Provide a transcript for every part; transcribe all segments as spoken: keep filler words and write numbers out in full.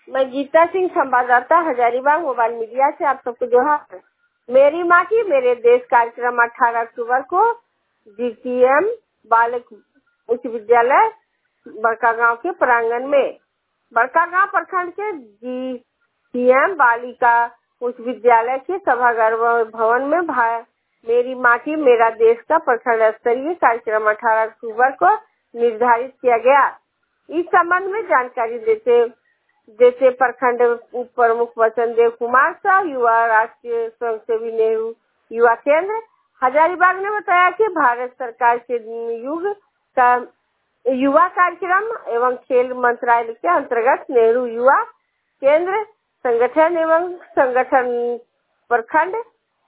मैं गीता सिंह, संवाददाता, Hazaribagh mobile media से आप सबको जोहार। मेरी माटी मेरे देश कार्यक्रम अठारह अक्टूबर को जीटीएम बालक उच्च विद्यालय बड़कागांव के प्रांगण में बड़कागांव प्रखंड के जीटीएम बालिका उच्च विद्यालय के सभागार भवन में भाई मेरी माटी मेरा देश का प्रखंड स्तरीय कार्यक्रम अठारह अक्टूबर को निर्धारित किया गया। इस संबंध में जानकारी देते देते प्रखंड उप प्रमुख वचन देव कुमार शाह, युवा राष्ट्रीय स्वयंसेवी नेहरू युवा केंद्र हजारीबाग ने बताया कि भारत सरकार के युग का युवा कार्यक्रम एवं खेल मंत्रालय के अंतर्गत नेहरू युवा केंद्र संगठन एवं संगठन प्रखंड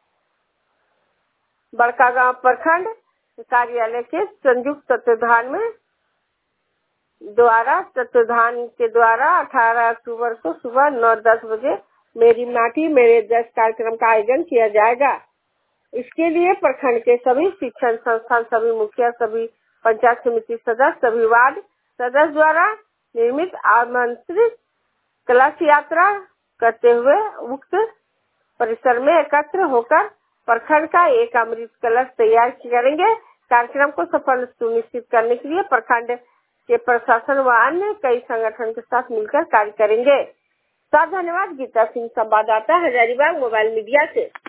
बड़कागांव प्रखंड कार्यालय के संयुक्त तत्वाधान में द्वारा तत्वाधान के द्वारा अठारह अक्टूबर को सुबह नौ दस बजे मेरी माटी मेरे देश कार्यक्रम का आयोजन किया जाएगा। इसके लिए प्रखंड के सभी शिक्षण संस्थान, सभी मुखिया, सभी पंचायत समिति सदस्य, सभी वार्ड सदस्य द्वारा निर्मित आमंत्रित कलश यात्रा करते हुए उक्त परिसर में एकत्र होकर प्रखंड का एक अमृत कलश तैयार करेंगे। कार्यक्रम को सफल सुनिश्चित करने के लिए प्रखंड के प्रशासन व अन्य कई संगठन के साथ मिलकर कार्य करेंगे। साथ धन्यवाद। गीता सिंह, संवाददाता, हजारीबाग मोबाइल मीडिया से।